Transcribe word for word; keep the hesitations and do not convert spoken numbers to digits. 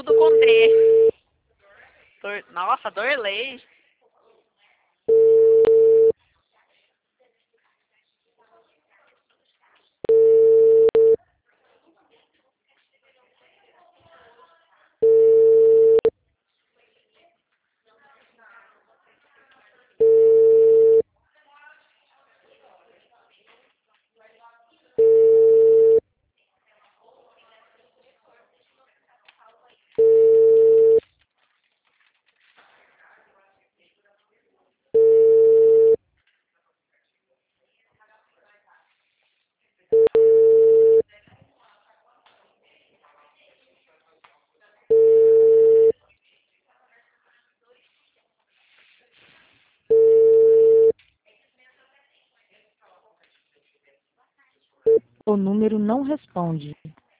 Começo com D. Dor... Nossa, Dorley. O número não responde.